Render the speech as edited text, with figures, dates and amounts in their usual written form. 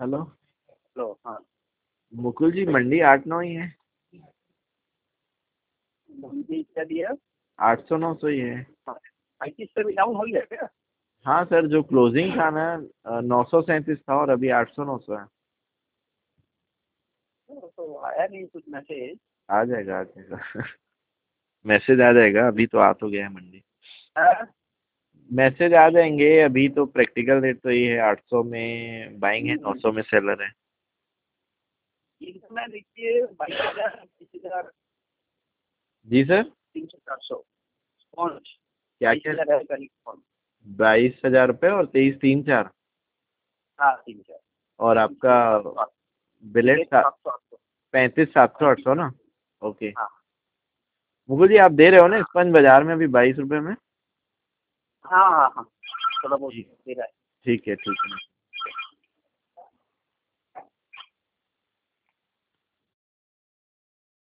Hello. लो हाँ। मुकुल जी, मंडी 8-9 ही है। मंडी क्या दिया? 800-900 ही है। हाँ, 35 से भी डाउन हो गया क्या? हाँ सर, जो क्लोजिंग था ना 937 था और अभी 800-900 है। तो आया नहीं कुछ मैसेज। आ जाएगा आ जाएगा। मैसेज आ जाएगा, अभी तो आ तो गया है मंडी। मैसेज आ जाएंगे, अभी तो प्रैक्टिकल रेट तो ये है 800 में बाइंग है, 900 में सेलर है। मैं देखिए 22,000 23,000 जी सर। 300 400 स्पॉन्ज। क्या बाईस क्या? हजार है करीब स्पॉन्ज। 22,000 रुपये और 23,300-4। हाँ 3,000। और आपका 700 बिलेट 700 35,700-800 ना। ओके। हाँ मुकुल जी, आप दे रहे हो ना स्पंज बाजार में अभी 22 रुपये में? हाँ हाँ हाँ, थोड़ा बहुत ठीक। दे रहा है। ठीक है ठीक है।